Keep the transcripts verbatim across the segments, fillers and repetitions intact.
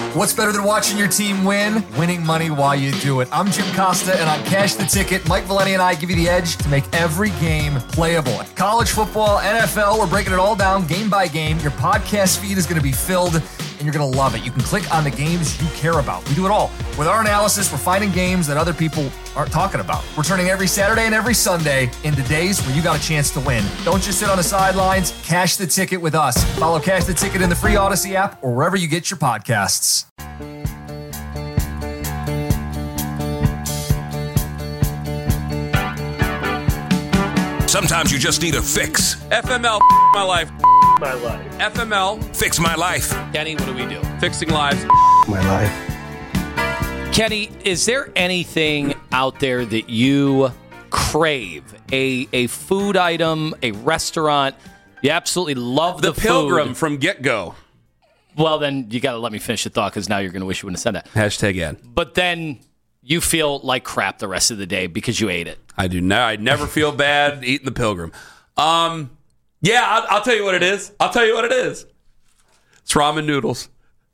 What's better than watching your team win? Winning money while you do it. I'm Jim Costa, and on Cash the Ticket, Mike Valeni and I give you the edge to make every game playable. College football, N F L, we're breaking it all down game by game. Your podcast feed is going to be filled, and you're going to love it. You can click on the games you care about. We do it all. With our analysis, we're finding games that other people aren't talking about. We're turning every Saturday and every Sunday into days where you got a chance to win. Don't just sit on the sidelines. Cash the Ticket with us. Follow Cash the Ticket in the free Odyssey app or wherever you get your podcasts. Sometimes you just need a fix. F M L, my life. My life. F M L, Fix my life. Kenny, what do we do? fixing lives. My life. Kenny, is there anything out there that you crave? A a food item, a restaurant? You absolutely love the, The Pilgrim food. from get-go. Well, then you got to let me finish the thought because now you're going to wish you wouldn't have said that. Hashtag ad. But then you feel like crap the rest of the day because you ate it. I do not. I never feel bad eating the Pilgrim. Um, yeah, I'll, I'll tell you what it is. I'll tell you what it is. It's ramen noodles.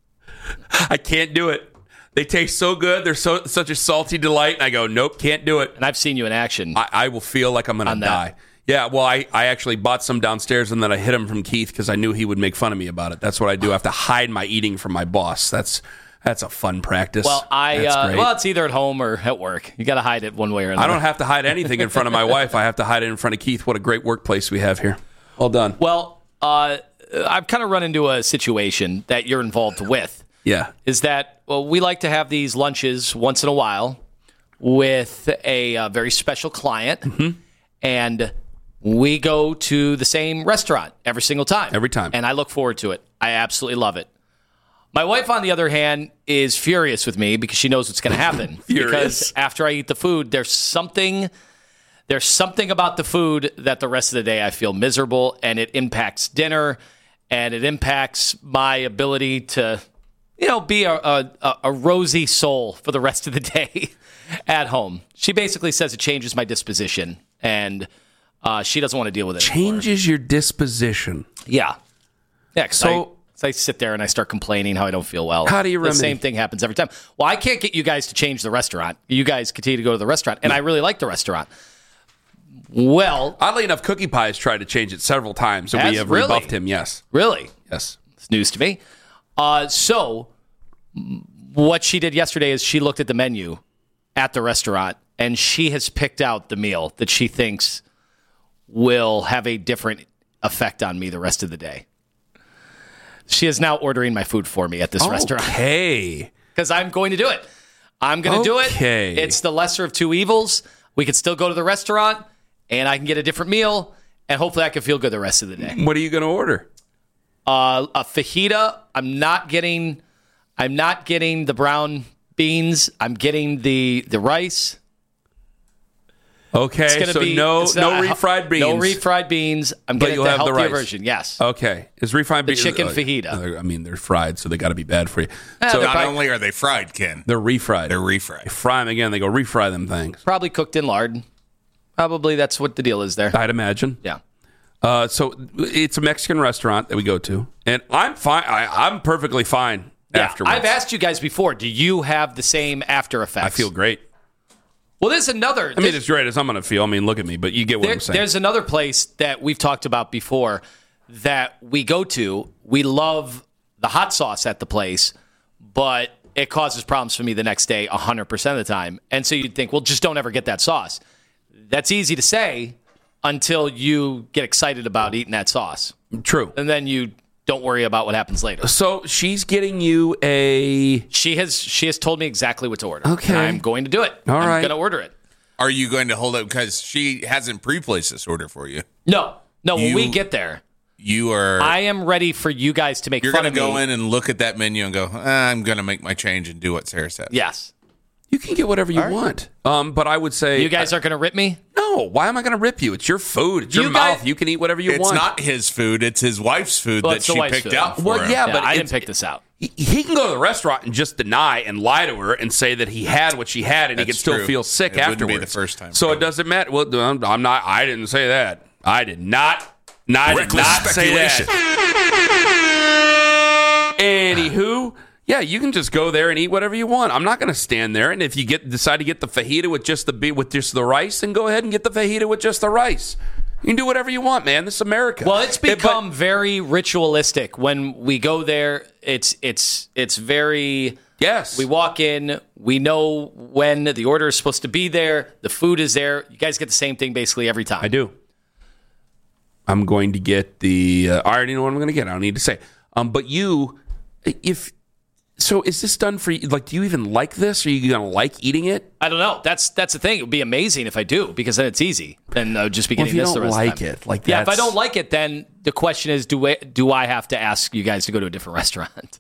I can't do it. They taste so good. They're so such a salty delight. And I go, nope, can't do it. And I've seen you in action. I, I will feel like I'm going to die. that. Yeah, well, I, I actually bought some downstairs and then I hid them from Keith because I knew he would make fun of me about it. That's what I do. I have to hide my eating from my boss. That's that's a fun practice. Well, I That's uh, great. well, it's either at home or at work. You got to hide it one way or another. I don't have to hide anything in front of my wife. I have to hide it in front of Keith. What a great workplace we have here. Well done. Well, uh, I've kind of run into a situation that you're involved with. Yeah. Is that, well, we like to have these lunches once in a while with a uh, very special client, Mm-hmm. and we go to the same restaurant every single time. Every time. And I look forward to it. I absolutely love it. My wife, on the other hand, is furious with me because she knows what's going to happen. Furious. Because after I eat the food, there's something... There's something about the food that the rest of the day I feel miserable, and it impacts dinner, and it impacts my ability to, you know, be a, a, a rosy soul for the rest of the day at home. She basically says it changes my disposition, and uh, she doesn't want to deal with it Changes your disposition. anymore. Yeah. Yeah, because So- I, so I sit there and I start complaining how I don't feel well. How do you The remedy? same thing happens every time. Well, I can't get you guys to change the restaurant. You guys continue to go to the restaurant, and I really like the restaurant. Well, Oddly enough, Cookie Pie has tried to change it several times, and Has? we have Really? rebuffed him. Yes. really? Yes. It's news to me. Uh, so, what she did yesterday is she looked at the menu at the restaurant, and she has picked out the meal that she thinks will have a different effect on me the rest of the day. She is now ordering my food for me at this restaurant Okay. because I'm going to do it. I'm going to do it. Okay. It's the lesser of two evils. We can still go to the restaurant, and I can get a different meal, and hopefully I can feel good the rest of the day. What are you going to order? Uh, a fajita. I'm not getting. I'm not getting the brown beans. I'm getting the the rice. Okay, It's gonna so be no it's no not- refried beans. No refried beans. I'm But getting you'll the have the healthier rice. version. Yes. Okay, is refried beans chicken uh, fajita. uh, I mean, they're fried, so they got to be bad for you. Eh, so they're Not probably, only are they fried, Ken, they're refried. they're refried. They fry them again. They go refry them things. probably cooked in lard. Probably that's what the deal is there. I'd imagine. Yeah. Uh, so it's a Mexican restaurant that we go to, and I'm fine. I, I'm perfectly fine Yeah. afterwards. I've asked you guys before. Do you have the same after effects? I feel great. Well, there's another. I mean, as great as I'm going to feel. I mean, look at me, but you get what There- I'm saying. There's another place that we've talked about before that we go to. We love the hot sauce at the place, but it causes problems for me the next day one hundred percent of the time. And so you'd think, well, just don't ever get that sauce. That's easy to say until you get excited about eating that sauce. True. And then you don't worry about what happens later. So she's getting you a. She has she has told me exactly what to order. Okay. And I'm going to do it. All I'm right. going to order it. Are you going to hold it because she hasn't pre-placed this order for you? No. No, when You- we get there, You are. I am ready for you guys to make you're fun going to of me. go in and look at that menu and go, ah, I'm going to make my change and do what Sarah said. Yes. You can get whatever you want. Um, but I would say You guys aren't going to rip me? no. Why am I going to rip you? It's your food. It's your You mouth. guys- you can eat whatever you It's want. not his food. It's his wife's food Well, that it's the she wife's picked food. out for Well, him. yeah, Yeah, but I it's- didn't pick this out. He, he can go to the restaurant and just deny and lie to her and say that he had what she had, and he That's can still true. feel sick It wouldn't afterwards. be the first time, so it probably. doesn't matter. Well, I'm I'm not. I didn't say that. I did not. No, I did Reckless not say speculation. that. Anywho, Yeah, you can just go there and eat whatever you want. I'm not going to stand there. And if you get decide to get the fajita with just the with just the rice, then go ahead and get the fajita with just the rice. You can do whatever you want, man. This is America. Well, it's become it, but, very ritualistic when we go there. It's it's it's very. Yes. We walk in. We know when the order is supposed to be there. The food is there. You guys get the same thing basically every time. I do. I'm going to get the. Uh, I already know what I'm going to get. I don't need to say. Um, but you, if. So is this done for you? Like, do you even like this? Are you going to like eating it? I don't know. That's that's the thing. It would be amazing if I do, because then it's easy. Then I would just be Well, getting if you this the don't rest like of the time. it, like yeah, if I that's- don't like it, then the question is, do I, do I have to ask you guys to go to a different restaurant?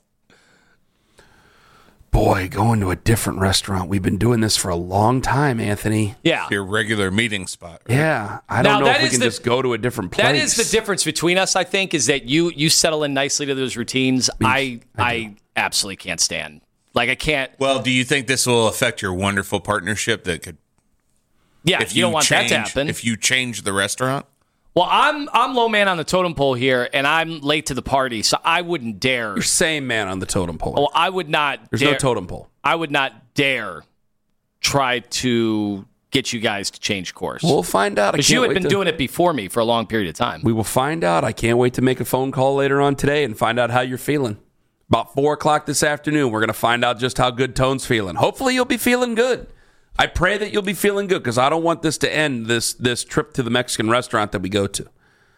Boy, going to a different restaurant. We've been doing this for a long time, Anthony. Yeah. Your regular meeting spot. Right? Yeah. I don't Now, know that if we is can the- just go to a different place. That is the difference between us, I think, is that you you settle in nicely to those routines. I I, I absolutely can't stand. Like, I can't. Well, do you think this will affect your wonderful partnership that could, Yeah, if you don't want change, that to happen. if you change the restaurant? Well, I'm I'm low man on the totem pole here, and I'm late to the party, so I wouldn't dare. You're same man on the totem pole. Well, I would not. There's dare, no totem pole. I would not dare try to get you guys to change course. We'll find out. I Because can't you had wait been to- doing it before me for a long period of time. We will find out. I can't wait to make a phone call later on today and find out how you're feeling. About four o'clock this afternoon, we're going to find out just how good Tone's feeling. Hopefully you'll be feeling good. I pray that you'll be feeling good, because I don't want this to end, this this trip to the Mexican restaurant that we go to.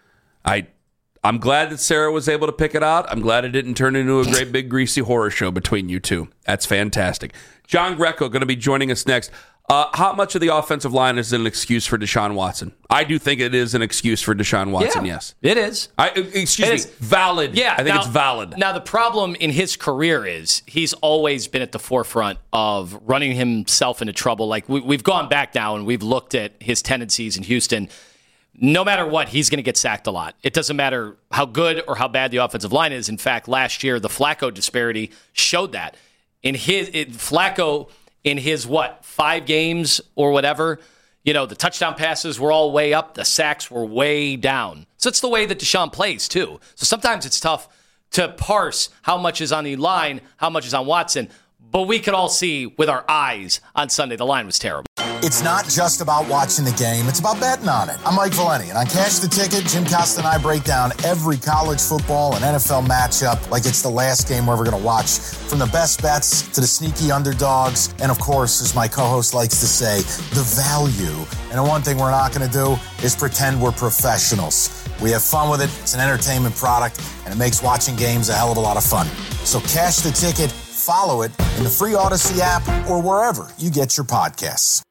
I, I'm glad that Sarah was able to pick it out. I'm glad it didn't turn into a great big greasy horror show between you two. That's fantastic. John Greco going to be joining us next. Uh, how much of the offensive line is an excuse for Deshaun Watson? I do think it is an excuse for Deshaun Watson, Yeah, yes. it is. I, excuse It me, is. valid. Yeah, I think now- it's valid. Now, the problem in his career is he's always been at the forefront of running himself into trouble. Like, we, we've gone back now and we've looked at his tendencies in Houston. No matter what, he's going to get sacked a lot. It doesn't matter how good or how bad the offensive line is. In fact, last year, the Flacco disparity showed that. In his it, Flacco, in his, what, five games or whatever, you know, the touchdown passes were all way up. The sacks were way down. So it's the way that Deshaun plays, too. So sometimes it's tough to parse how much is on the line, how much is on Watson. But we could all see with our eyes on Sunday, the line was terrible. It's not just about watching the game. It's about betting on it. I'm Mike Valeni, and on Cash the Ticket, Jim Costa and I break down every college football and N F L matchup like it's the last game we're ever going to watch. From the best bets to the sneaky underdogs, and of course, as my co-host likes to say, the value. And the one thing we're not going to do is pretend we're professionals. We have fun with it. It's an entertainment product, and it makes watching games a hell of a lot of fun. So Cash the Ticket, follow it in the free Odyssey app or wherever you get your podcasts.